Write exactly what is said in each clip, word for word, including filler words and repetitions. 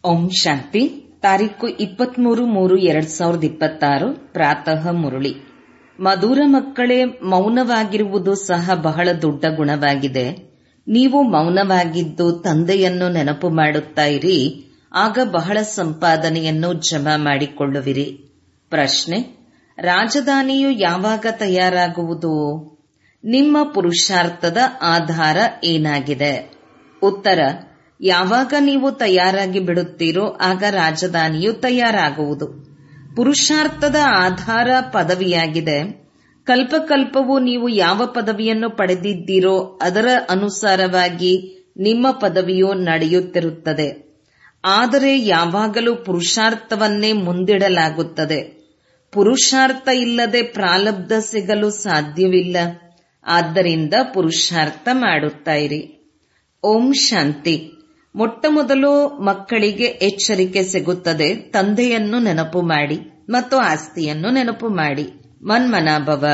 ಓಂ ಶಾಂತಿ. ತಾರೀಕು ಇಪ್ಪತ್ಮೂರು ಮೂರು ಎರಡ್ ಸಾವಿರದ ಇಪ್ಪತ್ತಾರು ಪ್ರಾತಃ ಮುರಳಿ. ಮಧುರ ಮಕ್ಕಳೇ, ಮೌನವಾಗಿರುವುದು ಸಹ ಬಹಳ ದೊಡ್ಡ ಗುಣವಾಗಿದೆ. ನೀವು ಮೌನವಾಗಿದ್ದು ತಂದೆಯನ್ನು ನೆನಪು ಮಾಡುತ್ತಾ ಇರಿ, ಆಗ ಬಹಳ ಸಂಪಾದನೆಯನ್ನು ಜಮಾ ಮಾಡಿಕೊಳ್ಳುವಿರಿ. ಪ್ರಶ್ನೆ: ರಾಜಧಾನಿಯು ಯಾವಾಗ ತಯಾರಾಗುವುದು? ನಿಮ್ಮ ಪುರುಷಾರ್ಥದ ಆಧಾರ ಏನಾಗಿದೆ? ಉತ್ತರ: ಯಾವಾಗ ನೀವು ತಯಾರಾಗಿ ಬಿಡುತ್ತೀರೋ ಆಗ ರಾಜಧಾನಿಯು ತಯಾರಾಗುವುದು. ಪುರುಷಾರ್ಥದ ಆಧಾರ ಪದವಿಯಾಗಿದೆ. ಕಲ್ಪಕಲ್ಪವು ನೀವು ಯಾವ ಪದವಿಯನ್ನು ಪಡೆದಿದ್ದೀರೋ ಅದರ ಅನುಸಾರವಾಗಿ ನಿಮ್ಮ ಪದವಿಯು ನಡೆಯುತ್ತಿರುತ್ತದೆ. ಆದರೆ ಯಾವಾಗಲೂ ಪುರುಷಾರ್ಥವನ್ನೇ ಮುಂದಿಡಲಾಗುತ್ತದೆ. ಪುರುಷಾರ್ಥ ಇಲ್ಲದೆ ಪ್ರಾರಬ್ಧ ಸಿಗಲು ಸಾಧ್ಯವಿಲ್ಲ. ಆದ್ದರಿಂದ ಪುರುಷಾರ್ಥ ಮಾಡುತ್ತಾ ಇರಿ. ಓಂ ಶಾಂತಿ. ಮೊಟ್ಟ ಮೊದಲು ಮಕ್ಕಳಿಗೆ ಎಚ್ಚರಿಕೆ ಸಿಗುತ್ತದೆ. ತಂದೆಯನ್ನು ನೆನಪು ಮಾಡಿ ಮತ್ತು ಆಸ್ತಿಯನ್ನು ನೆನಪು ಮಾಡಿ. ಮನ್ಮನಾಭವ.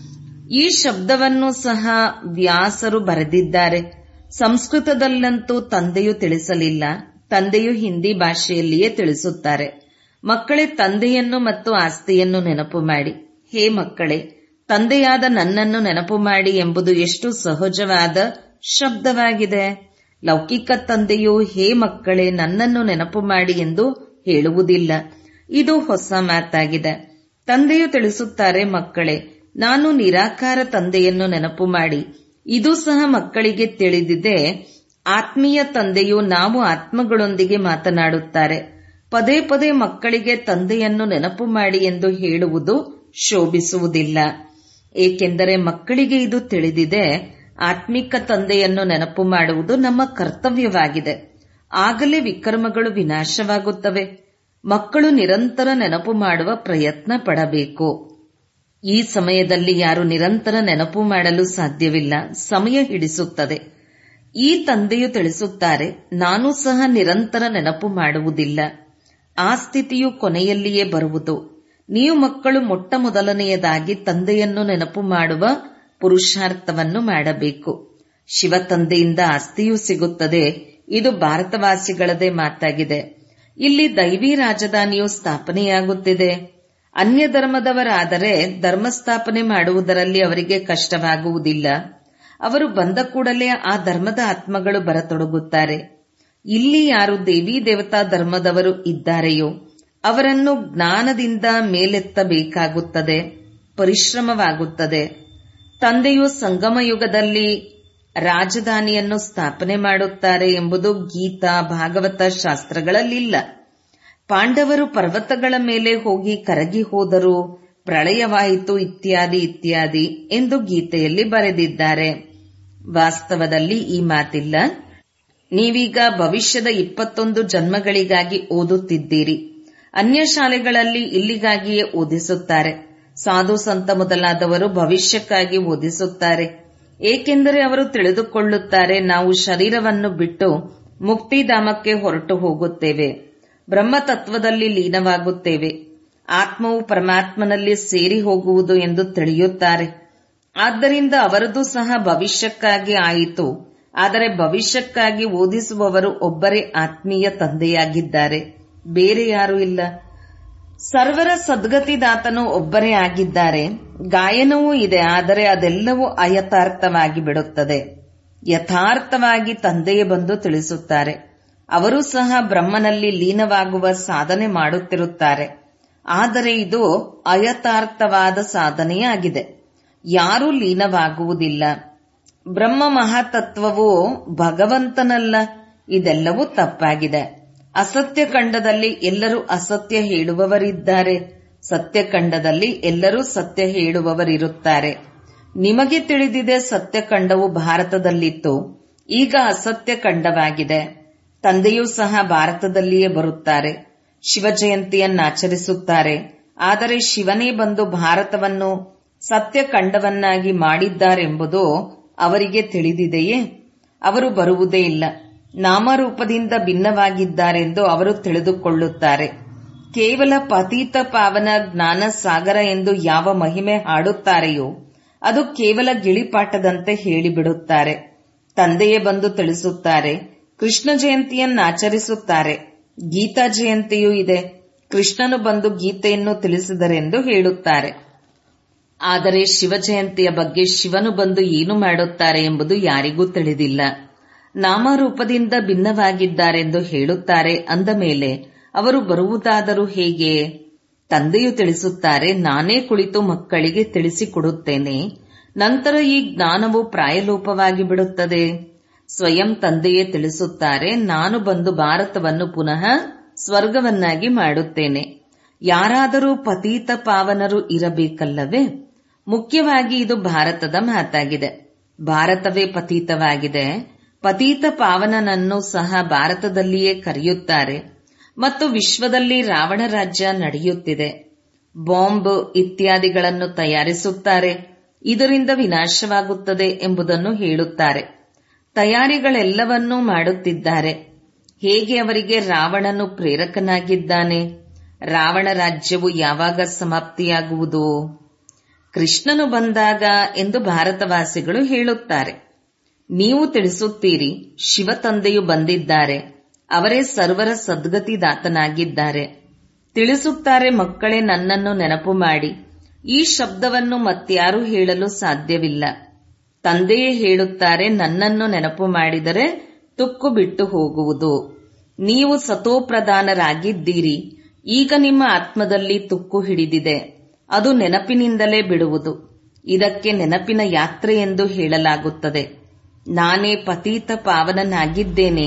ಈ ಶಬ್ದವನ್ನು ಸಹ ವ್ಯಾಸರು ಬರೆದಿದ್ದಾರೆ. ಸಂಸ್ಕೃತದಲ್ಲಂತೂ ತಂದೆಯು ತಿಳಿಸಲಿಲ್ಲ. ತಂದೆಯು ಹಿಂದಿ ಭಾಷೆಯಲ್ಲಿಯೇ ತಿಳಿಸುತ್ತಾರೆ. ಮಕ್ಕಳೇ, ತಂದೆಯನ್ನು ಮತ್ತು ಆಸ್ತಿಯನ್ನು ನೆನಪು ಮಾಡಿ. ಹೇ ಮಕ್ಕಳೇ, ತಂದೆಯಾದ ನನ್ನನ್ನು ನೆನಪು ಮಾಡಿ ಎಂಬುದು ಎಷ್ಟು ಸಹಜವಾದ ಶಬ್ದವಾಗಿದೆ. ಲೌಕಿಕ ತಂದೆಯು ಹೇ ಮಕ್ಕಳೇ ನನ್ನನ್ನು ನೆನಪು ಮಾಡಿ ಎಂದು ಹೇಳುವುದಿಲ್ಲ. ಇದು ಹೊಸ ಮಾತಾಗಿದೆ. ತಂದೆಯು ತಿಳಿಸುತ್ತಾರೆ, ಮಕ್ಕಳೇ, ನಾನು ನಿರಾಕಾರ ತಂದೆಯನ್ನು ನೆನಪು ಮಾಡಿ. ಇದು ಸಹ ಮಕ್ಕಳಿಗೆ ತಿಳಿದಿದೆ. ಆತ್ಮೀಯ ತಂದೆಯು ನಾವು ಆತ್ಮಗಳೊಂದಿಗೆ ಮಾತನಾಡುತ್ತಾರೆ. ಪದೇ ಪದೇ ಮಕ್ಕಳಿಗೆ ತಂದೆಯನ್ನು ನೆನಪು ಮಾಡಿ ಎಂದು ಹೇಳುವುದು ಶೋಭಿಸುವುದಿಲ್ಲ. ಏಕೆಂದರೆ ಮಕ್ಕಳಿಗೆ ಇದು ತಿಳಿದಿದೆ, ಆತ್ಮಿಕ ತಂದೆಯನ್ನು ನೆನಪು ಮಾಡುವುದು ನಮ್ಮ ಕರ್ತವ್ಯವಾಗಿದೆ. ಆಗಲೇ ವಿಕರ್ಮಗಳು ವಿನಾಶವಾಗುತ್ತವೆ. ಮಕ್ಕಳು ನಿರಂತರ ನೆನಪು ಮಾಡುವ ಪ್ರಯತ್ನ ಪಡಬೇಕು. ಈ ಸಮಯದಲ್ಲಿ ಯಾರು ನಿರಂತರ ನೆನಪು ಮಾಡಲು ಸಾಧ್ಯವಿಲ್ಲ. ಸಮಯ ಹಿಡಿಸುತ್ತದೆ. ಈ ತಂದೆಯು ತಿಳಿಸುತ್ತಾರೆ, ನಾನು ಸಹ ನಿರಂತರ ನೆನಪು ಮಾಡುವುದಿಲ್ಲ. ಆ ಸ್ಥಿತಿಯು ಕೊನೆಯಲ್ಲಿಯೇ ಬರುವುದು. ನೀವು ಮಕ್ಕಳು ಮೊಟ್ಟ ಮೊದಲನೆಯದಾಗಿ ತಂದೆಯನ್ನು ನೆನಪು ಮಾಡುವ ಪುರುಷಾರ್ಥವನ್ನು ಮಾಡಬೇಕು. ಶಿವ ತಂದೆಯಿಂದ ಆಸ್ತಿಯೂ ಸಿಗುತ್ತದೆ. ಇದು ಭಾರತವಾಸಿಗಳದೇ ಮಾತಾಗಿದೆ. ಇಲ್ಲಿ ದೈವಿ ರಾಜಧಾನಿಯು ಸ್ಥಾಪನೆಯಾಗುತ್ತಿದೆ. ಅನ್ಯ ಧರ್ಮದವರಾದರೆ ಧರ್ಮ ಸ್ಥಾಪನೆ ಮಾಡುವುದರಲ್ಲಿ ಅವರಿಗೆ ಕಷ್ಟವಾಗುವುದಿಲ್ಲ. ಅವರು ಬಂದ ಕೂಡಲೇ ಆ ಧರ್ಮದ ಆತ್ಮಗಳು ಬರತೊಡಗುತ್ತಾರೆ. ಇಲ್ಲಿ ಯಾರು ದೇವಿ ದೇವತಾ ಧರ್ಮದವರು ಇದ್ದಾರೆಯೋ ಅವರನ್ನು ಜ್ಞಾನದಿಂದ ಮೇಲೆತ್ತಬೇಕಾಗುತ್ತದೆ. ಪರಿಶ್ರಮವಾಗುತ್ತದೆ. ತಂದೆಯು ಸಂಗಮ ಯುಗದಲ್ಲಿ ರಾಜಧಾನಿಯನ್ನು ಸ್ಥಾಪನೆ ಮಾಡುತ್ತಾರೆ ಎಂಬುದು ಗೀತಾ ಭಾಗವತ ಶಾಸ್ತ್ರಗಳಲ್ಲಿಲ್ಲ. ಪಾಂಡವರು ಪರ್ವತಗಳ ಮೇಲೆ ಹೋಗಿ ಕರಗಿ ಹೋದರು, ಪ್ರಳಯವಾಯಿತು, ಇತ್ಯಾದಿ ಇತ್ಯಾದಿ ಎಂದು ಗೀತೆಯಲ್ಲಿ ಬರೆದಿದ್ದಾರೆ. ವಾಸ್ತವದಲ್ಲಿ ಈ ಮಾತಿಲ್ಲ. ನೀವೀಗ ಭವಿಷ್ಯದ ಇಪ್ಪತ್ತೊಂದು ಜನ್ಮಗಳಿಗಾಗಿ ಓದುತ್ತಿದ್ದೀರಿ. ಅನ್ಯ ಶಾಲೆಗಳಲ್ಲಿ ಇಲ್ಲಿಗಾಗಿಯೇ ಓದಿಸುತ್ತಾರೆ. ಸಾಧು ಸಂತ ಮೊದಲಾದವರು ಭವಿಷ್ಯಕ್ಕಾಗಿ ಓದಿಸುತ್ತಾರೆ. ಏಕೆಂದರೆ ಅವರು ತಿಳಿದುಕೊಳ್ಳುತ್ತಾರೆ, ನಾವು ಶರೀರವನ್ನು ಬಿಟ್ಟು ಮುಕ್ತಿಧಾಮಕ್ಕೆ ಹೊರಟು ಹೋಗುತ್ತೇವೆ, ಬ್ರಹ್ಮತತ್ವದಲ್ಲಿ ಲೀನವಾಗುತ್ತೇವೆ, ಆತ್ಮವು ಪರಮಾತ್ಮನಲ್ಲಿ ಸೇರಿ ಹೋಗುವುದು ಎಂದು ತಿಳಿಯುತ್ತಾರೆ. ಆದ್ದರಿಂದ ಅವರದು ಸಹ ಭವಿಷ್ಯಕ್ಕಾಗಿ ಆಯಿತು. ಆದರೆ ಭವಿಷ್ಯಕ್ಕಾಗಿ ಓದಿಸುವವರು ಒಬ್ಬರೇ ಆತ್ಮೀಯ ತಂದೆಯಾಗಿದ್ದಾರೆ, ಬೇರೆ ಯಾರೂ ಇಲ್ಲ. ಸರ್ವರ ಸದ್ಗತಿದಾತನು ಒಬ್ಬರೇ ಆಗಿದ್ದಾರೆ. ಗಾಯನವೂ ಇದೆ, ಆದರೆ ಅದೆಲ್ಲವೂ ಅಯಥಾರ್ಥವಾಗಿ ಬಿಡುತ್ತದೆ. ಯಥಾರ್ಥವಾಗಿ ತಂದೆಯೇ ಬಂದು ತಿಳಿಸುತ್ತಾರೆ. ಅವರು ಸಹ ಬ್ರಹ್ಮನಲ್ಲಿ ಲೀನವಾಗುವ ಸಾಧನೆ ಮಾಡುತ್ತಿರುತ್ತಾರೆ. ಆದರೆ ಇದು ಅಯಥಾರ್ಥವಾದ ಸಾಧನೆಯಾಗಿದೆ. ಯಾರೂ ಲೀನವಾಗುವುದಿಲ್ಲ. ಬ್ರಹ್ಮ ಮಹಾತತ್ವವು ಭಗವಂತನಲ್ಲ. ಇದೆಲ್ಲವೂ ತಪ್ಪಾಗಿದೆ. ಅಸತ್ಯ ಖಂಡದಲ್ಲಿ ಎಲ್ಲರೂ ಅಸತ್ಯ ಹೇಳುವವರಿದ್ದಾರೆ. ಸತ್ಯಖಂಡದಲ್ಲಿ ಎಲ್ಲರೂ ಸತ್ಯ ಹೇಳುವವರಿರುತ್ತಾರೆ. ನಿಮಗೆ ತಿಳಿದಿದೆ, ಸತ್ಯಖಂಡವು ಭಾರತದಲ್ಲಿತ್ತು, ಈಗ ಅಸತ್ಯ ಖಂಡವಾಗಿದೆ. ತಂದೆಯೂ ಸಹ ಭಾರತದಲ್ಲಿಯೇ ಬರುತ್ತಾರೆ. ಶಿವ ಜಯಂತಿಯನ್ನಾಚರಿಸುತ್ತಾರೆ. ಆದರೆ ಶಿವನೇ ಬಂದು ಭಾರತವನ್ನು ಸತ್ಯಖಂಡವನ್ನಾಗಿ ಮಾಡಿದ್ದಾರೆಂಬುದು ಅವರಿಗೆ ತಿಳಿದಿದೆಯೇ? ಅವರು ಬರುವುದೇ ಇಲ್ಲ. ನಾಮರೂಪದಿಂದ ಭಿನ್ನವಾಗಿದ್ದಾರೆಂದು ಅವರು ತಿಳಿದುಕೊಳ್ಳುತ್ತಾರೆ. ಕೇವಲ ಪತೀತ ಪಾವನ ಜ್ಞಾನ ಸಾಗರ ಎಂದು ಯಾವ ಮಹಿಮೆ ಹಾಡುತ್ತಾರೆಯೋ ಅದು ಕೇವಲ ಗಿಳಿಪಾಠದಂತೆ ಹೇಳಿಬಿಡುತ್ತಾರೆ. ತಂದೆಯೇ ಬಂದು ತಿಳಿಸುತ್ತಾರೆ. ಕೃಷ್ಣ ಜಯಂತಿಯನ್ನಾಚರಿಸುತ್ತಾರೆ. ಗೀತಾ ಜಯಂತಿಯೂ ಇದೆ. ಕೃಷ್ಣನು ಬಂದು ಗೀತೆಯನ್ನು ತಿಳಿಸಿದರೆಂದು ಹೇಳುತ್ತಾರೆ. ಆದರೆ ಶಿವ ಜಯಂತಿಯ ಬಗ್ಗೆ ಶಿವನು ಬಂದು ಏನು ಮಾಡುತ್ತಾರೆ ಎಂಬುದು ಯಾರಿಗೂ ತಿಳಿದಿಲ್ಲ. ನಾಮರೂಪದಿಂದ ಭಿನ್ನವಾಗಿದ್ದಾರೆಂದು ಹೇಳುತ್ತಾರೆ. ಅಂದ ಮೇಲೆ ಅವರು ಬರುವುದಾದರೂ ಹೇಗೆ? ತಂದೆಯು ತಿಳಿಸುತ್ತಾರೆ, ನಾನೇ ಕುಳಿತು ಮಕ್ಕಳಿಗೆ ತಿಳಿಸಿಕೊಡುತ್ತೇನೆ. ನಂತರ ಈ ಜ್ಞಾನವು ಪ್ರಾಯಲೋಪವಾಗಿ ಬಿಡುತ್ತದೆ. ಸ್ವಯಂ ತಂದೆಯೇ ತಿಳಿಸುತ್ತಾರೆ, ನಾನು ಬಂದು ಭಾರತವನ್ನು ಪುನಃ ಸ್ವರ್ಗವನ್ನಾಗಿ ಮಾಡುತ್ತೇನೆ. ಯಾರಾದರೂ ಪತೀತ ಪಾವನರು ಇರಬೇಕಲ್ಲವೇ? ಮುಖ್ಯವಾಗಿ ಇದು ಭಾರತದ ಮಾತಾಗಿದೆ. ಭಾರತವೇ ಪತೀತವಾಗಿದೆ. ಪತೀತ ಪಾವನನನ್ನು ಸಹ ಭಾರತದಲ್ಲಿಯೇ ಕರೆಯುತ್ತಾರೆ. ಮತ್ತು ವಿಶ್ವದಲ್ಲಿ ರಾವಣ ರಾಜ್ಯ ನಡೆಯುತ್ತಿದೆ. ಬಾಂಬ್ ಇತ್ಯಾದಿಗಳನ್ನು ತಯಾರಿಸುತ್ತಾರೆ. ಇದರಿಂದ ವಿನಾಶವಾಗುತ್ತದೆ ಎಂಬುದನ್ನು ಹೇಳುತ್ತಾರೆ. ತಯಾರಿಗಳೆಲ್ಲವನ್ನೂ ಮಾಡುತ್ತಿದ್ದಾರೆ. ಹೇಗೆ ಅವರಿಗೆ ರಾವಣನು ಪ್ರೇರಕನಾಗಿದ್ದಾನೆ? ರಾವಣ ರಾಜ್ಯವು ಯಾವಾಗ ಸಮಾಪ್ತಿಯಾಗುವುದು? ಕೃಷ್ಣನು ಬಂದಾಗ ಎಂದು ಭಾರತವಾಸಿಗಳು ಹೇಳುತ್ತಾರೆ. ನೀವು ತಿಳಿಸುತ್ತೀರಿ, ಶಿವ ತಂದೆಯು ಬಂದಿದ್ದಾರೆ. ಅವರೇ ಸರ್ವರ ಸದ್ಗತಿದಾತನಾಗಿದ್ದಾರೆ. ತಿಳಿಸುತ್ತಾರೆ, ಮಕ್ಕಳೇ ನನ್ನನ್ನು ನೆನಪು ಮಾಡಿ. ಈ ಶಬ್ದವನ್ನು ಮತ್ಯಾರೂ ಹೇಳಲು ಸಾಧ್ಯವಿಲ್ಲ. ತಂದೆಯೇ ಹೇಳುತ್ತಾರೆ, ನನ್ನನ್ನು ನೆನಪು ಮಾಡಿದರೆ ತುಕ್ಕು ಬಿಟ್ಟು ಹೋಗುವುದು. ನೀವು ಸತೋಪ್ರಧಾನರಾಗಿದ್ದೀರಿ. ಈಗ ನಿಮ್ಮ ಆತ್ಮದಲ್ಲಿ ತುಕ್ಕು ಹಿಡಿದಿದೆ. ಅದು ನೆನಪಿನಿಂದಲೇ ಬಿಡುವುದು. ಇದಕ್ಕೆ ನೆನಪಿನ ಯಾತ್ರೆ ಎಂದು ಹೇಳಲಾಗುತ್ತದೆ. ನಾನೇ ಪತೀತ ಪಾವನನಾಗಿದ್ದೇನೆ.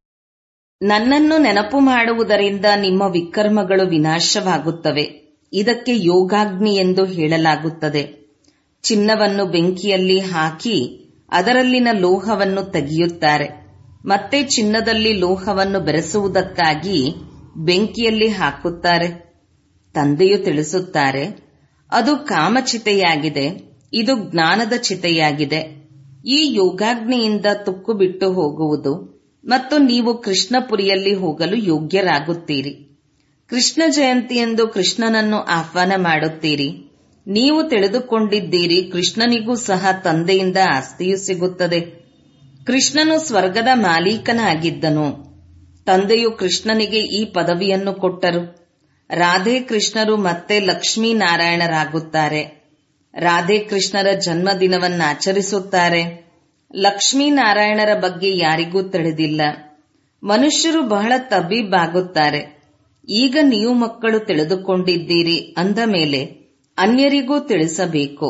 ನನ್ನನ್ನು ನೆನಪು ಮಾಡುವುದರಿಂದ ನಿಮ್ಮ ವಿಕರ್ಮಗಳು ವಿನಾಶವಾಗುತ್ತವೆ. ಇದಕ್ಕೆ ಯೋಗಾಗ್ನಿ ಎಂದು ಹೇಳಲಾಗುತ್ತದೆ. ಚಿನ್ನವನ್ನು ಬೆಂಕಿಯಲ್ಲಿ ಹಾಕಿ ಅದರಲ್ಲಿನ ಲೋಹವನ್ನು ತೆಗೆಯುತ್ತಾರೆ. ಮತ್ತೆ ಚಿನ್ನದಲ್ಲಿ ಲೋಹವನ್ನು ಬೆರೆಸುವುದಕ್ಕಾಗಿ ಬೆಂಕಿಯಲ್ಲಿ ಹಾಕುತ್ತಾರೆ. ತಂದೆಯು ತಿಳಿಸುತ್ತಾರೆ, ಅದು ಕಾಮಚಿತೆಯಾಗಿದೆ, ಇದು ಜ್ಞಾನದ ಚಿತೆಯಾಗಿದೆ. ಈ ಯೋಗಾಗ್ನಿಯಿಂದ ತುಕ್ಕು ಬಿಟ್ಟು ಹೋಗುವುದು ಮತ್ತು ನೀವು ಕೃಷ್ಣಪುರಿಯಲ್ಲಿ ಹೋಗಲು ಯೋಗ್ಯರಾಗುತ್ತೀರಿ. ಕೃಷ್ಣ ಜಯಂತಿಯೆಂದು ಕೃಷ್ಣನನ್ನು ಆಹ್ವಾನ ಮಾಡುತ್ತೀರಿ. ನೀವು ತಿಳಿದುಕೊಂಡಿದ್ದೀರಿ, ಕೃಷ್ಣನಿಗೂ ಸಹ ತಂದೆಯಿಂದ ಆಸ್ತಿಯು ಸಿಗುತ್ತದೆ. ಕೃಷ್ಣನು ಸ್ವರ್ಗದ ಮಾಲೀಕನಾಗಿದ್ದನು. ತಂದೆಯು ಕೃಷ್ಣನಿಗೆ ಈ ಪದವಿಯನ್ನು ಕೊಟ್ಟರು. ರಾಧೆ ಕೃಷ್ಣರು ಮತ್ತೆ ಲಕ್ಷ್ಮೀನಾರಾಯಣರಾಗುತ್ತಾರೆ. ರಾಧೆ ಕೃಷ್ಣರ ಜನ್ಮದಿನವನ್ನಾಚರಿಸುತ್ತಾರೆ. ಲಕ್ಷ್ಮೀನಾರಾಯಣರ ಬಗ್ಗೆ ಯಾರಿಗೂ ತಿಳಿದಿಲ್ಲ. ಮನುಷ್ಯರು ಬಹಳ ತಬೀಬಾಗುತ್ತಾರೆ. ಈಗ ನೀವು ಮಕ್ಕಳು ತಿಳಿದುಕೊಂಡಿದ್ದೀರಿ ಅಂದ ಮೇಲೆ ಅನ್ಯರಿಗೂ ತಿಳಿಸಬೇಕು.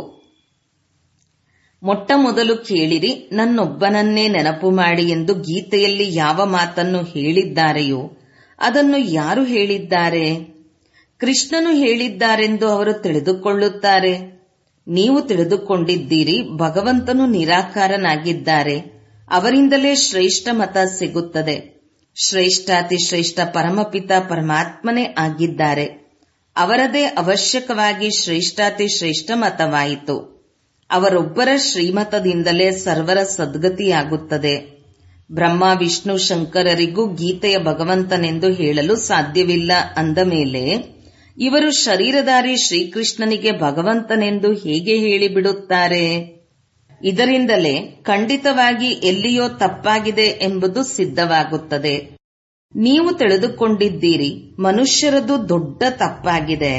ಮೊಟ್ಟ ಮೊದಲು ಕೇಳಿರಿ, ನನ್ನೊಬ್ಬನನ್ನೇ ನೆನಪು ಮಾಡಿ ಎಂದು ಗೀತೆಯಲ್ಲಿ ಯಾವ ಮಾತನ್ನು ಹೇಳಿದ್ದಾರೆಯೋ ಅದನ್ನು ಯಾರು ಹೇಳಿದ್ದಾರೆ? ಕೃಷ್ಣನು ಹೇಳಿದ್ದಾರೆಂದು ಅವರು ತಿಳಿದುಕೊಳ್ಳುತ್ತಾರೆ. ನೀವು ತಿಳಿದುಕೊಂಡಿದ್ದೀರಿ, ಭಗವಂತನು ನಿರಾಕಾರನಾಗಿದ್ದಾರೆ. ಅವರಿಂದಲೇ ಶ್ರೇಷ್ಠ ಮತ ಸಿಗುತ್ತದೆ. ಶ್ರೇಷ್ಠಾತಿ ಶ್ರೇಷ್ಠ ಪರಮಪಿತ ಪರಮಾತ್ಮನೇ ಆಗಿದ್ದಾರೆ. ಅವರದೇ ಅವಶ್ಯಕವಾಗಿ ಶ್ರೇಷ್ಠಾತಿ ಶ್ರೇಷ್ಠ ಮತವಾಯಿತು. ಅವರೊಬ್ಬರ ಶ್ರೀಮತದಿಂದಲೇ ಸರ್ವರ ಸದ್ಗತಿಯಾಗುತ್ತದೆ. ಬ್ರಹ್ಮ ವಿಷ್ಣು ಶಂಕರರಿಗೂ ಗೀತೆಯ ಭಗವಂತನೆಂದು ಹೇಳಲು ಸಾಧ್ಯವಿಲ್ಲ ಅಂದ ಮೇಲೆ ಇವರು ಶರೀರಧಾರಿ ಶ್ರೀಕೃಷ್ಣನಿಗೆ ಭಗವಂತನೆಂದು ಹೇಗೆ ಹೇಳಿಬಿಡುತ್ತಾರೆ? ಇದರಿಂದಲೇ ಖಂಡಿತವಾಗಿ ಎಲ್ಲಿಯೋ ತಪ್ಪಾಗಿದೆ ಎಂಬುದು ಸಿದ್ಧವಾಗುತ್ತದೆ. ನೀವು ತಿಳಿದುಕೊಂಡಿದ್ದೀರಿ, ಮನುಷ್ಯರದು ದೊಡ್ಡ ತಪ್ಪಾಗಿದೆ.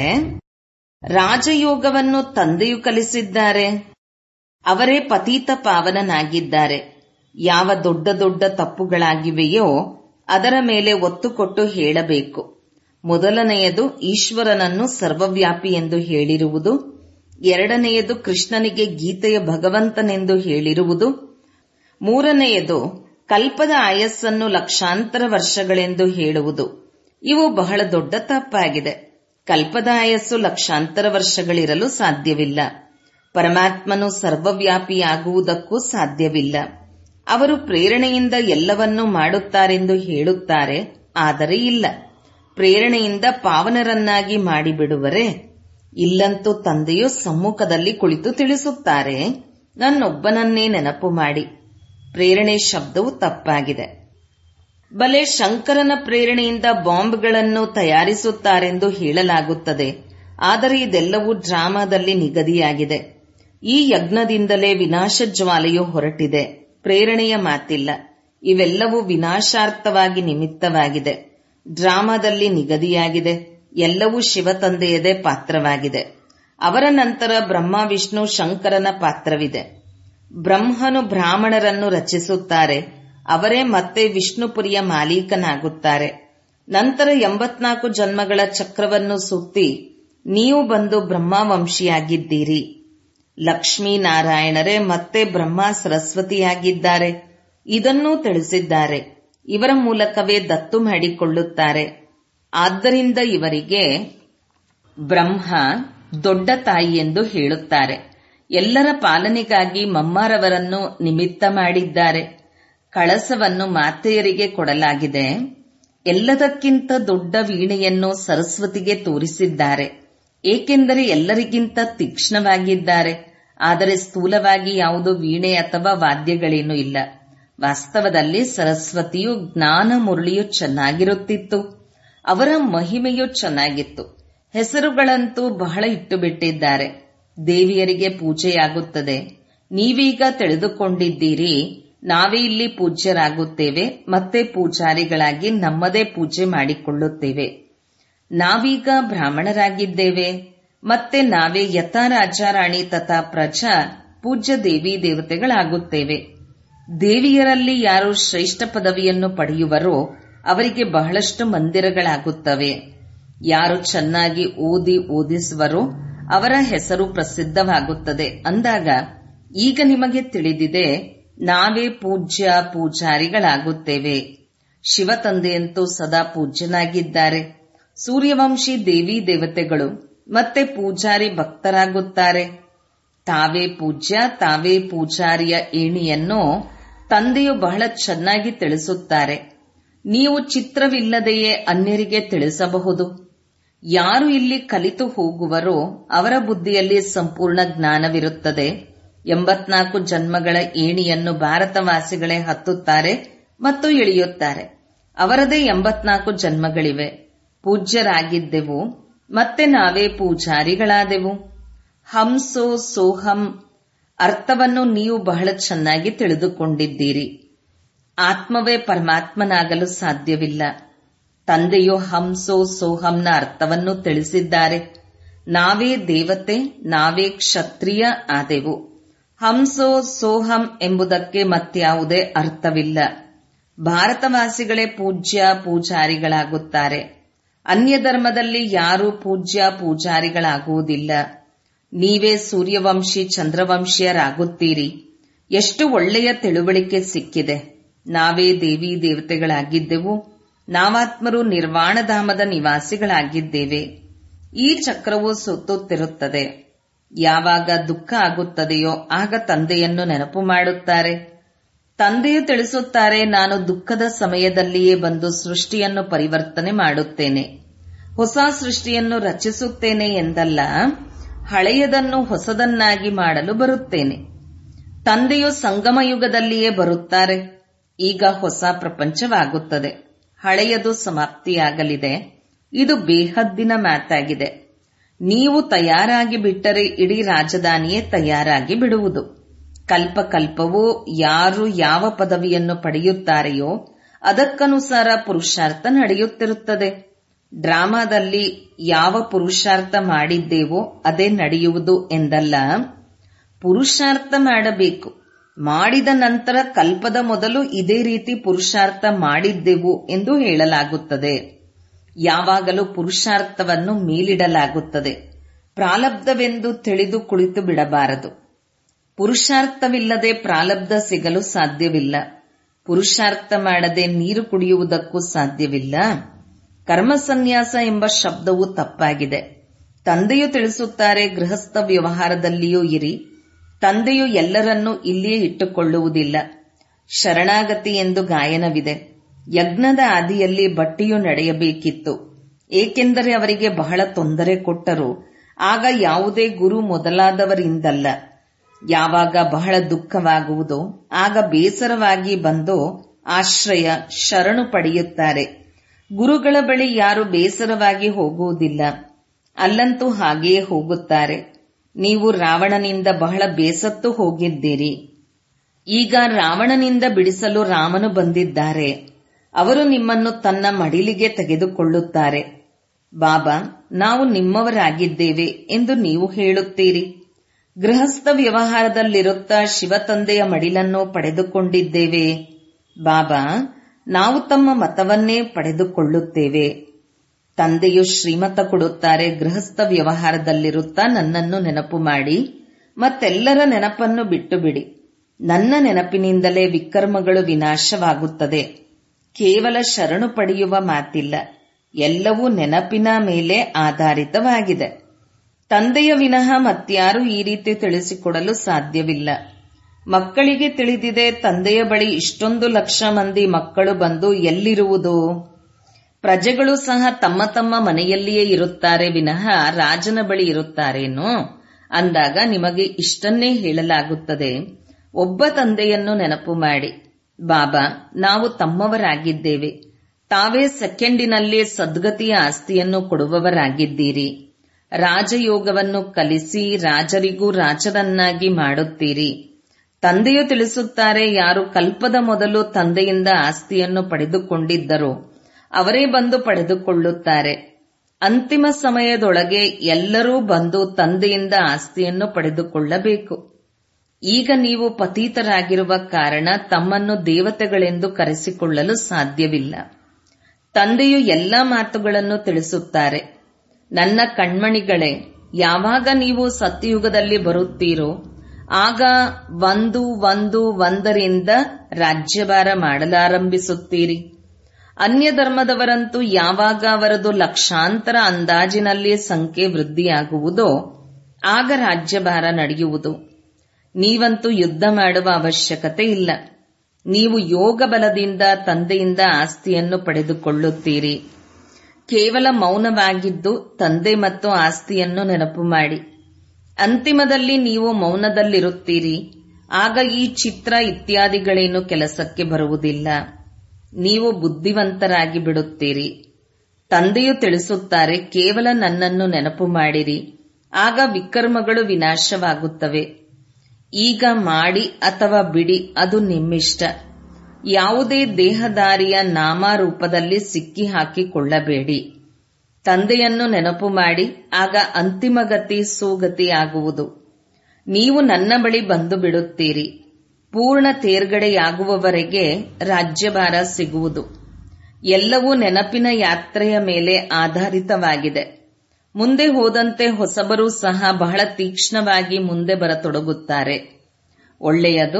ರಾಜಯೋಗವನ್ನು ತಂದೆಯು ಕಲಿಸಿದ್ದಾರೆ. ಅವರೇ ಪತೀತ ಪಾವನನಾಗಿದ್ದಾರೆ. ಯಾವ ದೊಡ್ಡ ದೊಡ್ಡ ತಪ್ಪುಗಳಾಗಿವೆಯೋ ಅದರ ಮೇಲೆ ಒತ್ತು ಕೊಟ್ಟು ಹೇಳಬೇಕು. ಮೊದಲನೆಯದು ಈಶ್ವರನನ್ನು ಸರ್ವವ್ಯಾಪಿ ಎಂದು ಹೇಳಿರುವುದು. ಎರಡನೆಯದು ಕೃಷ್ಣನಿಗೆ ಗೀತೆಯ ಭಗವಂತನೆಂದು ಹೇಳಿರುವುದು. ಮೂರನೆಯದು ಕಲ್ಪದ ಆಯಸ್ಸನ್ನು ಲಕ್ಷಾಂತರ ವರ್ಷಗಳೆಂದು ಹೇಳುವುದು. ಇವು ಬಹಳ ದೊಡ್ಡ ತಪ್ಪಾಗಿದೆ. ಕಲ್ಪದ ಆಯಸ್ಸು ಲಕ್ಷಾಂತರ ವರ್ಷಗಳಿರಲು ಸಾಧ್ಯವಿಲ್ಲ. ಪರಮಾತ್ಮನು ಸರ್ವವ್ಯಾಪಿಯಾಗುವುದಕ್ಕೂ ಸಾಧ್ಯವಿಲ್ಲ. ಅವರು ಪ್ರೇರಣೆಯಿಂದ ಎಲ್ಲವನ್ನೂ ಮಾಡುತ್ತಾರೆಂದು ಹೇಳುತ್ತಾರೆ, ಆದರೆ ಇಲ್ಲ. ಪ್ರೇರಣೆಯಿಂದ ಪಾವನರನ್ನಾಗಿ ಮಾಡಿಬಿಡುವರೆ? ಇಲ್ಲಂತೂ ತಂದೆಯು ಸಮ್ಮುಖದಲ್ಲಿ ಕುಳಿತು ತಿಳಿಸುತ್ತಾರೆ, ನನ್ನೊಬ್ಬನನ್ನೇ ನೆನಪು ಮಾಡಿ. ಪ್ರೇರಣೆ ಶಬ್ದವು ತಪ್ಪಾಗಿದೆ. ಬಲೆ ಶಂಕರನ ಪ್ರೇರಣೆಯಿಂದ ಬಾಂಬ್ಗಳನ್ನು ತಯಾರಿಸುತ್ತಾರೆಂದು ಹೇಳಲಾಗುತ್ತದೆ. ಆದರೆ ಇದೆಲ್ಲವೂ ಡ್ರಾಮಾದಲ್ಲಿ ನಿಗದಿಯಾಗಿದೆ. ಈ ಯಜ್ಞದಿಂದಲೇ ವಿನಾಶ ಜ್ವಾಲೆಯು ಹೊರಟಿದೆ. ಪ್ರೇರಣೆಯ ಮಾತಿಲ್ಲ. ಇವೆಲ್ಲವೂ ವಿನಾಶಾರ್ಥವಾಗಿ ನಿಮಿತ್ತವಾಗಿದೆ. ಡ್ರಾಮಾದಲ್ಲಿ ನಿಗದಿಯಾಗಿದೆ. ಎಲ್ಲವೂ ಶಿವ ತಂದೆಯದೇ ಪಾತ್ರವಾಗಿದೆ. ಅವರ ನಂತರ ಬ್ರಹ್ಮ ವಿಷ್ಣು ಶಂಕರನ ಪಾತ್ರವಿದೆ. ಬ್ರಹ್ಮನು ಬ್ರಾಹ್ಮಣರನ್ನು ರಚಿಸುತ್ತಾರೆ. ಅವರೇ ಮತ್ತೆ ವಿಷ್ಣುಪುರಿಯ ಮಾಲೀಕನಾಗುತ್ತಾರೆ. ನಂತರ ಎಂಬತ್ನಾಲ್ಕು ಜನ್ಮಗಳ ಚಕ್ರವನ್ನು ಸುತ್ತಿ ನೀವು ಬಂದು ಬ್ರಹ್ಮವಂಶಿಯಾಗಿದ್ದೀರಿ. ಲಕ್ಷ್ಮೀನಾರಾಯಣರೇ ಮತ್ತೆ ಬ್ರಹ್ಮ ಸರಸ್ವತಿಯಾಗಿದ್ದಾರೆ. ಇದನ್ನೂ ತಿಳಿಸಿದ್ದಾರೆ. ಇವರ ಮೂಲಕವೇ ದತ್ತು ಮಾಡಿಕೊಳ್ಳುತ್ತಾರೆ. ಆದ್ದರಿಂದ ಇವರಿಗೆ ಬ್ರಹ್ಮ ದೊಡ್ಡ ತಾಯಿ ಎಂದು ಹೇಳುತ್ತಾರೆ. ಎಲ್ಲರ ಪಾಲನೆಗಾಗಿ ಮಮ್ಮಾರವರನ್ನು ನಿಮಿತ್ತ ಮಾಡಿದ್ದಾರೆ. ಕಳಸವನ್ನು ಮಾತೆಯರಿಗೆ ಕೊಡಲಾಗಿದೆ. ಎಲ್ಲದಕ್ಕಿಂತ ದೊಡ್ಡ ವೀಣೆಯನ್ನು ಸರಸ್ವತಿಗೆ ತೋರಿಸಿದ್ದಾರೆ. ಏಕೆಂದರೆ ಎಲ್ಲರಿಗಿಂತ ತೀಕ್ಷ್ಣವಾಗಿದ್ದಾರೆ. ಆದರೆ ಸ್ಥೂಲವಾಗಿ ಯಾವುದೋ ವೀಣೆ ಅಥವಾ ವಾದ್ಯಗಳೇನೂ ಇಲ್ಲ. ವಾಸ್ತವದಲ್ಲಿ ಸರಸ್ವತಿಯು ಜ್ಞಾನ ಮುರಳಿಯು ಚೆನ್ನಾಗಿರುತ್ತಿತ್ತು. ಅವರ ಮಹಿಮೆಯು ಚೆನ್ನಾಗಿತ್ತು. ಹೆಸರುಗಳಂತೂ ಬಹಳ ಇಟ್ಟು ಬಿಟ್ಟಿದ್ದಾರೆ. ದೇವಿಯರಿಗೆ ಪೂಜೆಯಾಗುತ್ತದೆ. ನೀವೀಗ ತಿಳಿದುಕೊಂಡಿದ್ದೀರಿ, ನಾವೇ ಇಲ್ಲಿ ಪೂಜ್ಯರಾಗುತ್ತೇವೆ, ಮತ್ತೆ ಪೂಜಾರಿಗಳಾಗಿ ನಮ್ಮದೇ ಪೂಜೆ ಮಾಡಿಕೊಳ್ಳುತ್ತೇವೆ. ನಾವೀಗ ಬ್ರಾಹ್ಮಣರಾಗಿದ್ದೇವೆ. ಮತ್ತೆ ನಾವೇ ಯಥಾ ರಾಜಾರಾಣಿ ತಥಾ ಪ್ರಜಾ ಪೂಜ್ಯ ದೇವಿ ದೇವತೆಗಳಾಗುತ್ತೇವೆ. ದೇವಿಯರಲ್ಲಿ ಯಾರು ಶ್ರೇಷ್ಠ ಪದವಿಯನ್ನು ಪಡೆಯುವರೋ ಅವರಿಗೆ ಬಹಳಷ್ಟು ಮಂದಿರಗಳಾಗುತ್ತವೆ. ಯಾರು ಚೆನ್ನಾಗಿ ಓದಿ ಓದಿಸುವರೋ ಅವರ ಹೆಸರು ಪ್ರಸಿದ್ಧವಾಗುತ್ತದೆ. ಅಂದಾಗ ಈಗ ನಿಮಗೆ ತಿಳಿದಿದೆ, ನಾವೇ ಪೂಜ್ಯ ಪೂಜಾರಿಗಳಾಗುತ್ತೇವೆ. ಶಿವ ತಂದೆಯಂತೂ ಸದಾ ಪೂಜ್ಯನಾಗಿದ್ದಾರೆ. ಸೂರ್ಯವಂಶಿ ದೇವಿ ದೇವತೆಗಳು ಮತ್ತೆ ಪೂಜಾರಿ ಭಕ್ತರಾಗುತ್ತಾರೆ. ತಾವೇ ಪೂಜ್ಯ ತಾವೇ ಪೂಜಾರಿಯ ಏಣಿಯನ್ನು ತಂದೆಯು ಬಹಳ ಚೆನ್ನಾಗಿ ತಿಳಿಸುತ್ತಾರೆ. ನೀವು ಚಿತ್ರವಿಲ್ಲದೆಯೇ ಅನ್ಯರಿಗೆ ತಿಳಿಸಬಹುದು. ಯಾರು ಇಲ್ಲಿ ಕಲಿತು ಹೋಗುವರೋ ಅವರ ಬುದ್ಧಿಯಲ್ಲಿ ಸಂಪೂರ್ಣ ಜ್ಞಾನವಿರುತ್ತದೆ. ಎಂಬತ್ನಾಲ್ಕು ಜನ್ಮಗಳ ಏಣಿಯನ್ನು ಭಾರತವಾಸಿಗಳೇ ಹತ್ತುತ್ತಾರೆ ಮತ್ತು ಇಳಿಯುತ್ತಾರೆ. ಅವರದೇ ಎಂಬತ್ನಾಲ್ಕು ಜನ್ಮಗಳಿವೆ. ಪೂಜ್ಯರಾಗಿದ್ದೆವು, ಮತ್ತೆ ನಾವೇ ಪೂಜಾರಿಗಳಾದೆವು. ಹಂಸೋ ಸೋಹಂ ಅರ್ಥವನ್ನು ನೀವು ಬಹಳ ಚೆನ್ನಾಗಿ ತಿಳಿದುಕೊಂಡಿದ್ದೀರಿ. ಆತ್ಮವೇ ಪರಮಾತ್ಮನಾಗಲು ಸಾಧ್ಯವಿಲ್ಲ. ತಂದೆಯು ಹಂಸೋ ಸೋಹಂನ ಅರ್ಥವನ್ನು ತಿಳಿಸಿದ್ದಾರೆ. ನಾವೇ ದೇವತೆ, ನಾವೇ ಕ್ಷತ್ರಿಯ ಆದೆವು. ಹಂಸೋ ಸೋಹಂ ಎಂಬುದಕ್ಕೆ ಮತ್ಯಾವುದೇ ಅರ್ಥವಿಲ್ಲ. ಭಾರತವಾಸಿಗಳೇ ಪೂಜ್ಯ ಪೂಜಾರಿಗಳಾಗುತ್ತಾರೆ. ಅನ್ಯ ಧರ್ಮದಲ್ಲಿ ಯಾರೂ ಪೂಜ್ಯ ಪೂಜಾರಿಗಳಾಗುವುದಿಲ್ಲ. ನೀವೇ ಸೂರ್ಯವಂಶಿ ಚಂದ್ರವಂಶಿಯರಾಗುತ್ತೀರಿ. ಎಷ್ಟು ಒಳ್ಳೆಯ ತಿಳುವಳಿಕೆ ಸಿಕ್ಕಿದೆ. ನಾವೇ ದೇವಿ ದೇವತೆಗಳಾಗಿದ್ದೆವು. ನಾವಾತ್ಮರು ನಿರ್ವಾಣಧಾಮದ ನಿವಾಸಿಗಳಾಗಿದ್ದೇವೆ. ಈ ಚಕ್ರವು ಸುತ್ತುತ್ತಿರುತ್ತದೆ. ಯಾವಾಗ ದುಃಖ ಆಗುತ್ತದೆಯೋ ಆಗ ತಂದೆಯನ್ನು ನೆನಪು ಮಾಡುತ್ತಾರೆ. ತಂದೆಯು ತಿಳಿಸುತ್ತಾರೆ, ನಾನು ದುಃಖದ ಸಮಯದಲ್ಲಿಯೇ ಬಂದು ಸೃಷ್ಟಿಯನ್ನು ಪರಿವರ್ತನೆ ಮಾಡುತ್ತೇನೆ. ಹೊಸ ಸೃಷ್ಟಿಯನ್ನು ರಚಿಸುತ್ತೇನೆ ಎಂದಲ್ಲ, ಹಳೆಯದನ್ನು ಹೊಸದನ್ನಾಗಿ ಮಾಡಲು ಬರುತ್ತೇನೆ. ತಂದೆಯು ಸಂಗಮಯುಗದಲ್ಲಿಯೇ ಬರುತ್ತಾರೆ. ಈಗ ಹೊಸ ಪ್ರಪಂಚವಾಗುತ್ತದೆ. ಹಳೆಯದು ಸಮಾಪ್ತಿಯಾಗಲಿದೆ. ಇದು ಬೇಹದ್ದಿನ ಮಾತಾಗಿದೆ. ನೀವು ತಯಾರಾಗಿ ಬಿಟ್ಟರೆ ಇಡೀ ರಾಜಧಾನಿಯೇ ತಯಾರಾಗಿ ಬಿಡುವುದು. ಕಲ್ಪ ಕಲ್ಪವೂ ಯಾರು ಯಾವ ಪದವಿಯನ್ನು ಪಡೆಯುತ್ತಾರೆಯೋ ಅದಕ್ಕನುಸಾರ ಪುರುಷಾರ್ಥ ನಡೆಯುತ್ತಿರುತ್ತದೆ. ಡ್ರಾಮಾದಲ್ಲಿ ಯಾವ ಪುರುಷಾರ್ಥ ಮಾಡಿದ್ದೇವೋ ಅದೇ ನಡೆಯುವುದು ಎಂದಲ್ಲ. ಪುರುಷಾರ್ಥ ಮಾಡಬೇಕು. ಮಾಡಿದ ನಂತರ ಕಲ್ಪದ ಮೊದಲು ಇದೇ ರೀತಿ ಪುರುಷಾರ್ಥ ಮಾಡಿದ್ದೆವು ಎಂದು ಹೇಳಲಾಗುತ್ತದೆ. ಯಾವಾಗಲೂ ಪುರುಷಾರ್ಥವನ್ನು ಮೇಲಿಡಲಾಗುತ್ತದೆ. ಪ್ರಾರಬ್ಧವೆಂದು ತಿಳಿದು ಕುಳಿತು ಬಿಡಬಾರದು. ಪುರುಷಾರ್ಥವಿಲ್ಲದೆ ಪ್ರಾರಬ್ಧ ಸಿಗಲು ಸಾಧ್ಯವಿಲ್ಲ. ಪುರುಷಾರ್ಥ ಮಾಡದೆ ನೀರು ಕುಡಿಯುವುದಕ್ಕೂ ಸಾಧ್ಯವಿಲ್ಲ. ಕರ್ಮಸನ್ಯಾಸ ಎಂಬ ಶಬ್ದವು ತಪ್ಪಾಗಿದೆ. ತಂದೆಯು ತಿಳಿಸುತ್ತಾರೆ, ಗೃಹಸ್ಥ ವ್ಯವಹಾರದಲ್ಲಿಯೂ ಇರಿ. ತಂದೆಯು ಎಲ್ಲರನ್ನೂ ಇಲ್ಲಿಯೇ ಇಟ್ಟುಕೊಳ್ಳುವುದಿಲ್ಲ. ಶರಣಾಗತಿ ಎಂದು ಗಾಯನವಿದೆ. ಯಜ್ಞದ ಆದಿಯಲ್ಲಿ ಬಟ್ಟಿಯು ನಡೆಯಬೇಕಿತ್ತು. ಏಕೆಂದರೆ ಅವರಿಗೆ ಬಹಳ ತೊಂದರೆ ಕೊಟ್ಟರು. ಆಗ ಯಾವುದೇ ಗುರು ಮೊದಲಾದವರಿಂದಲ್ಲ. ಯಾವಾಗ ಬಹಳ ದುಃಖವಾಗುವುದೋ ಆಗ ಬೇಸರವಾಗಿ ಬಂದು ಆಶ್ರಯ ಶರಣು ಪಡೆಯುತ್ತಾರೆ. ಗುರುಗಳ ಬಳಿ ಯಾರು ಬೇಸರವಾಗಿ ಹೋಗುವುದಿಲ್ಲ. ಅಲ್ಲಂತೂ ಹಾಗೆಯೇ ಹೋಗುತ್ತಾರೆ. ನೀವು ರಾವಣನಿಂದ ಬಹಳ ಬೇಸತ್ತು ಹೋಗಿದ್ದೀರಿ. ಈಗ ರಾವಣನಿಂದ ಬಿಡಿಸಲು ರಾಮನು ಬಂದಿದ್ದಾರೆ. ಅವರು ನಿಮ್ಮನ್ನು ತನ್ನ ಮಡಿಲಿಗೆ ತೆಗೆದುಕೊಳ್ಳುತ್ತಾರೆ. ಬಾಬಾ, ನಾವು ನಿಮ್ಮವರಾಗಿದ್ದೇವೆ ಎಂದು ನೀವು ಹೇಳುತ್ತೀರಿ. ಗೃಹಸ್ಥ ವ್ಯವಹಾರದಲ್ಲಿರುತ್ತಾ ಶಿವತಂದೆಯ ಮಡಿಲನ್ನು ಪಡೆದುಕೊಂಡಿದ್ದೇವೆ. ಬಾಬಾ, ನಾವು ತಮ್ಮ ಮತವನ್ನೇ ಪಡೆದುಕೊಳ್ಳುತ್ತೇವೆ. ತಂದೆಯು ಶ್ರೀಮತ ಕೊಡುತ್ತಾರೆ. ಗೃಹಸ್ಥ ವ್ಯವಹಾರದಲ್ಲಿರುತ್ತಾ ನನ್ನನ್ನು ನೆನಪು ಮಾಡಿ, ಮತ್ತೆಲ್ಲರ ನೆನಪನ್ನು ಬಿಟ್ಟು ಬಿಡಿ. ನನ್ನ ನೆನಪಿನಿಂದಲೇ ವಿಕರ್ಮಗಳು ವಿನಾಶವಾಗುತ್ತದೆ. ಕೇವಲ ಶರಣು ಪಡೆಯುವ ಮಾತಿಲ್ಲ, ಎಲ್ಲವೂ ನೆನಪಿನ ಮೇಲೆ ಆಧಾರಿತವಾಗಿದೆ. ತಂದೆಯ ವಿನಃ ಮತ್ಯಾರೂ ಈ ರೀತಿ ತಿಳಿಸಿಕೊಡಲು ಸಾಧ್ಯವಿಲ್ಲ. ಮಕ್ಕಳಿಗೆ ತಿಳಿದಿದೆ, ತಂದೆಯ ಬಳಿ ಇಷ್ಟೊಂದು ಲಕ್ಷ ಮಂದಿ ಮಕ್ಕಳು ಬಂದು ಎಲ್ಲಿರುವುದು? ಪ್ರಜೆಗಳು ಸಹ ತಮ್ಮ ತಮ್ಮ ಮನೆಯಲ್ಲಿಯೇ ಇರುತ್ತಾರೆ ವಿನಃ ರಾಜನ ಬಳಿ ಇರುತ್ತಾರೇನೋ ಅಂದಾಗ ನಿಮಗೆ ಇಷ್ಟನ್ನೇ ಹೇಳಲಾಗುತ್ತದೆ. ಒಬ್ಬ ತಂದೆಯನ್ನು ನೆನಪು ಮಾಡಿ. ಬಾಬಾ, ನಾವು ತಮ್ಮವರಾಗಿದ್ದೇವೆ. ತಾವೇ ಸೆಕೆಂಡಿನಲ್ಲಿ ಸದ್ಗತಿಯ ಆಸ್ತಿಯನ್ನು ಕೊಡುವವರಾಗಿದ್ದೀರಿ. ರಾಜಯೋಗವನ್ನು ಕಲಿಸಿ ರಾಜರಿಗೂ ರಾಜರನ್ನಾಗಿ ಮಾಡುತ್ತೀರಿ. ತಂದೆಯು ತಿಳಿಸುತ್ತಾರೆ, ಯಾರು ಕಲ್ಪದ ಮೊದಲು ತಂದೆಯಿಂದ ಆಸ್ತಿಯನ್ನು ಪಡೆದುಕೊಂಡಿದ್ದರೋ ಅವರೇ ಬಂದು ಪಡೆದುಕೊಳ್ಳುತ್ತಾರೆ. ಅಂತಿಮ ಸಮಯದೊಳಗೆ ಎಲ್ಲರೂ ಬಂದು ತಂದೆಯಿಂದ ಆಸ್ತಿಯನ್ನು ಪಡೆದುಕೊಳ್ಳಬೇಕು. ಈಗ ನೀವು ಪತೀತರಾಗಿರುವ ಕಾರಣ ತಮ್ಮನ್ನು ದೇವತೆಗಳೆಂದು ಕರೆಸಿಕೊಳ್ಳಲು ಸಾಧ್ಯವಿಲ್ಲ. ತಂದೆಯು ಎಲ್ಲಾ ಮಾತುಗಳನ್ನು ತಿಳಿಸುತ್ತಾರೆ. ನನ್ನ ಕಣ್ಮಣಿಗಳೇ, ಯಾವಾಗ ನೀವು ಸತ್ಯಯುಗದಲ್ಲಿ ಬರುತ್ತೀರೋ ಆಗ ಒಂದು ಒಂದು ಒಂದರಿಂದ ರಾಜ್ಯಭಾರ ಮಾಡಲಾರಂಭಿಸುತ್ತೀರಿ. ಅನ್ಯ ಧರ್ಮದವರಂತೂ ಯಾವಾಗ ಅವರದು ಲಕ್ಷಾಂತರ ಅಂದಾಜಿನಲ್ಲಿ ಸಂಖ್ಯೆ ವೃದ್ಧಿಯಾಗುವುದೋ ಆಗ ರಾಜ್ಯಭಾರ ನಡೆಯುವುದು. ನೀವಂತೂ ಯುದ್ಧ ಮಾಡುವ ಅವಶ್ಯಕತೆ ಇಲ್ಲ. ನೀವು ಯೋಗ ಬಲದಿಂದ ತಂದೆಯಿಂದ ಆಸ್ತಿಯನ್ನು ಪಡೆದುಕೊಳ್ಳುತ್ತೀರಿ. ಕೇವಲ ಮೌನವಾಗಿದ್ದು ತಂದೆ ಮತ್ತು ಆಸ್ತಿಯನ್ನು ನೆನಪು ಮಾಡಿ. ಅಂತಿಮದಲ್ಲಿ ನೀವು ಮೌನದಲ್ಲಿರುತ್ತೀರಿ. ಆಗ ಈ ಚಿತ್ರ ಇತ್ಯಾದಿಗಳೇನು ಕೆಲಸಕ್ಕೆ ಬರುವುದಿಲ್ಲ. ನೀವು ಬುದ್ಧಿವಂತರಾಗಿ ಬಿಡುತ್ತೀರಿ. ತಂದೆಯು ತಿಳಿಸುತ್ತಾರೆ, ಕೇವಲ ನನ್ನನ್ನು ನೆನಪು ಮಾಡಿರಿ, ಆಗ ವಿಕರ್ಮಗಳು ವಿನಾಶವಾಗುತ್ತವೆ. ಈಗ ಮಾಡಿ ಅಥವಾ ಬಿಡಿ, ಅದು ನಿಮ್ಮಿಷ್ಟ. ಯಾವುದೇ ದೇಹದಾರಿಯ ನಾಮರೂಪದಲ್ಲಿ ಸಿಕ್ಕಿ ಹಾಕಿಕೊಳ್ಳಬೇಡಿ. ತಂದೆಯನ್ನು ನೆನಪು ಮಾಡಿ, ಆಗ ಅಂತಿಮ ಗತಿ ಸುಗತಿ ಆಗುವುದು. ನೀವು ನನ್ನ ಬಳಿ ಬಂದು ಬಿಡುತ್ತೀರಿ. ಪೂರ್ಣ ತೇರ್ಗಡೆಯಾಗುವವರೆಗೆ ರಾಜ್ಯಭಾರ ಸಿಗುವುದು. ಎಲ್ಲವೂ ನೆನಪಿನ ಯಾತ್ರೆಯ ಮೇಲೆ ಆಧಾರಿತವಾಗಿದೆ. ಮುಂದೆ ಹೋದಂತೆ ಹೊಸಬರೂ ಸಹ ಬಹಳ ತೀಕ್ಷ್ಣವಾಗಿ ಮುಂದೆ ಬರತೊಡಗುತ್ತಾರೆ. ಒಳ್ಳೆಯದು.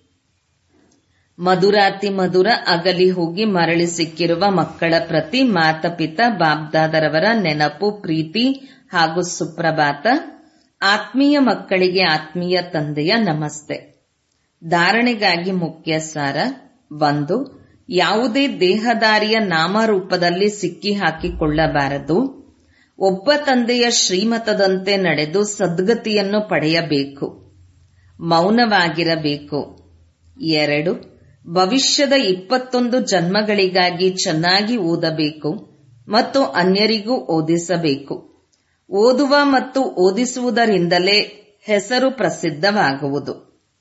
ಮಧುರಾತಿ ಮಧುರ ಅಗಲಿ ಹೋಗಿ ಮರಳಿ ಸಿಕ್ಕಿರುವ ಮಕ್ಕಳ ಪ್ರತಿ ಮಾತಪಿತ ಬಾಬ್ದಾದರವರ ನೆನಪು, ಪ್ರೀತಿ ಹಾಗೂ ಸುಪ್ರಭಾತ. ಆತ್ಮೀಯ ಮಕ್ಕಳಿಗೆ ಆತ್ಮೀಯ ತಂದೆಯ ನಮಸ್ತೆ. ಧಾರಣೆಗಾಗಿ ಮುಖ್ಯ ಸಾರ. ಒಂದು, ಯಾವುದೇ ದೇಹದಾರಿಯ ನಾಮರೂಪದಲ್ಲಿ ಸಿಕ್ಕಿ ಹಾಕಿಕೊಳ್ಳಬಾರದು. ಒಬ್ಬ ತಂದೆಯ ಶ್ರೀಮತದಂತೆ ನಡೆದು ಸದ್ಗತಿಯನ್ನು ಪಡೆಯಬೇಕು. ಮೌನವಾಗಿರಬೇಕು. ಎರಡು, ಭವಿಷ್ಯದ ಇಪ್ಪತ್ತೊಂದು ಜನ್ಮಗಳಿಗಾಗಿ ಚೆನ್ನಾಗಿ ಓದಬೇಕು ಮತ್ತು ಅನ್ಯರಿಗೂ ಓದಿಸಬೇಕು. ಓದುವ ಮತ್ತು ಓದಿಸುವುದರಿಂದಲೇ ಹೆಸರು ಪ್ರಸಿದ್ಧವಾಗುವುದು.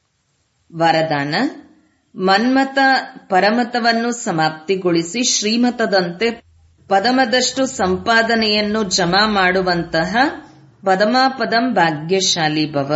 ವರದಾನ: ಮನ್ಮತ ಪರಮತವನ್ನು ಸಮಾಪ್ತಿಗೊಳಿಸಿ ಶ್ರೀಮತದಂತೆ ಪದಮದಷ್ಟು ಸಂಪಾದನೆಯನ್ನು ಜಮಾ ಮಾಡುವಂತಹ ಪದಮಾಪದಂ ಭಾಗ್ಯಶಾಲಿ ಭವ.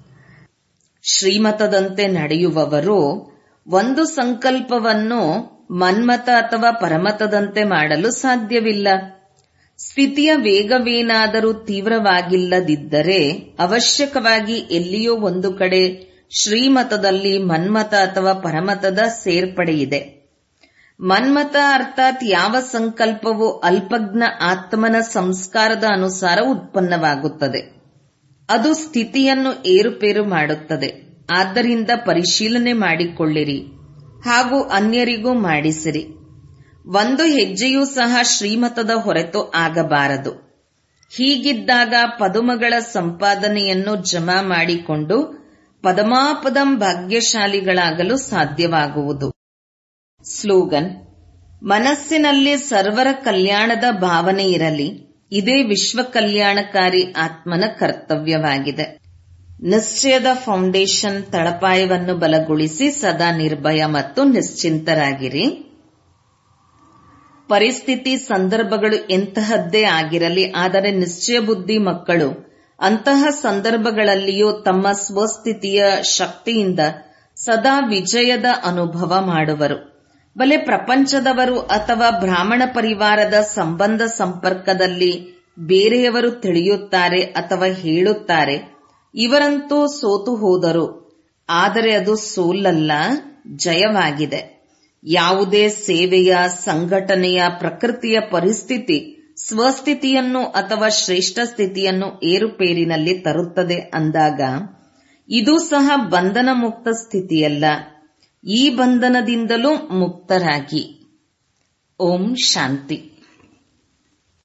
ಶ್ರೀಮತದಂತೆ ನಡೆಯುವವರು ಒಂದು ಸಂಕಲ್ಪವನ್ನು ಮನ್ಮತ ಅಥವಾ ಪರಮತದಂತೆ ಮಾಡಲು ಸಾಧ್ಯವಿಲ್ಲ. ಸ್ಥಿತಿಯ ವೇಗವೇನಾದರೂ ತೀವ್ರವಾಗಿಲ್ಲದಿದ್ದರೆ ಅವಶ್ಯಕವಾಗಿ ಎಲ್ಲಿಯೋ ಒಂದು ಕಡೆ ಶ್ರೀಮತದಲ್ಲಿ ಮನ್ಮತ ಅಥವಾ ಪರಮತದ ಸೇರ್ಪಡೆಯಿದೆ. ಮನ್ಮತ ಅರ್ಥಾತ್ ಯಾವ ಸಂಕಲ್ಪವು ಅಲ್ಪಜ್ಞ ಆತ್ಮನ ಸಂಸ್ಕಾರದ ಅನುಸಾರ ಉತ್ಪನ್ನವಾಗುತ್ತದೆ, ಅದು ಸ್ಥಿತಿಯನ್ನು ಏರುಪೇರು ಮಾಡುತ್ತದೆ. ಆದ್ದರಿಂದ ಪರಿಶೀಲನೆ ಮಾಡಿಕೊಳ್ಳಿರಿ ಹಾಗೂ ಅನ್ಯರಿಗೂ ಮಾಡಿಸಿರಿ. ಒಂದು ಹೆಜ್ಜೆಯೂ ಸಹ ಶ್ರೀಮತದ ಹೊರತು ಆಗಬಾರದು. ಹೀಗಿದ್ದಾಗ ಪದುಮಗಳ ಸಂಪಾದನೆಯನ್ನು ಜಮಾ ಮಾಡಿಕೊಂಡು ಪದಮಾಪದಂ ಭಾಗ್ಯಶಾಲಿಗಳಾಗಲು ಸಾಧ್ಯವಾಗುವುದು. ಸ್ಲೋಗನ್: ಮನಸ್ಸಿನಲ್ಲಿ ಸರ್ವರ ಕಲ್ಯಾಣದ ಭಾವನೆ ಇರಲಿ. ಇದೇ ವಿಶ್ವ ಕಲ್ಯಾಣಕಾರಿ ಆತ್ಮನ ಕರ್ತವ್ಯವಾಗಿದೆ. ನಿಶ್ಚಯದ ಫೌಂಡೇಶನ್ ತಳಪಾಯವನ್ನು ಬಲಗೊಳಿಸಿ ಸದಾ ನಿರ್ಭಯ ಮತ್ತು ನಿಶ್ಚಿಂತರಾಗಿರಿ. ಪರಿಸ್ಥಿತಿ ಸಂದರ್ಭಗಳು ಎಂತಹದ್ದೇ ಆಗಿರಲಿ, ಆದರೆ ನಿಶ್ಚಯ ಬುದ್ಧಿ ಮಕ್ಕಳು ಅಂತಹ ಸಂದರ್ಭಗಳಲ್ಲಿಯೂ ತಮ್ಮ ಸ್ವಸ್ಥಿತಿಯ ಶಕ್ತಿಯಿಂದ ಸದಾ ವಿಜಯದ ಅನುಭವ ಮಾಡುವರು. ಬಲೆ ಪ್ರಪಂಚದವರು ಅಥವಾ ಬ್ರಾಹ್ಮಣ ಪರಿವಾರದ ಸಂಬಂಧ ಸಂಪರ್ಕದಲ್ಲಿ ಬೇರೆಯವರು ತಿಳಿಯುತ್ತಾರೆ ಅಥವಾ ಹೇಳುತ್ತಾರೆ, ಇವರಂತೂ ಸೋತು ಹೋದರು. ಆದರೆ ಅದು ಸೋಲಲ್ಲ, ಜಯವಾಗಿದೆ. ಯಾವುದೇ ಸೇವೆಯ, ಸಂಘಟನೆಯ, ಪ್ರಕೃತಿಯ ಪರಿಸ್ಥಿತಿ ಸ್ವಸ್ಥಿತಿಯನ್ನು ಅಥವಾ ಶ್ರೇಷ್ಠ ಸ್ಥಿತಿಯನ್ನು ಏರುಪೇರಿನಲ್ಲಿ ತರುತ್ತದೆ ಅಂದಾಗ ಇದು ಸಹ ಬಂಧನ ಮುಕ್ತ ಸ್ಥಿತಿಯಲ್ಲ. ಈ ಬಂಧನದಿಂದಲೂ ಮುಕ್ತರಾಗಿ. ಓಂ ಶಾಂತಿ.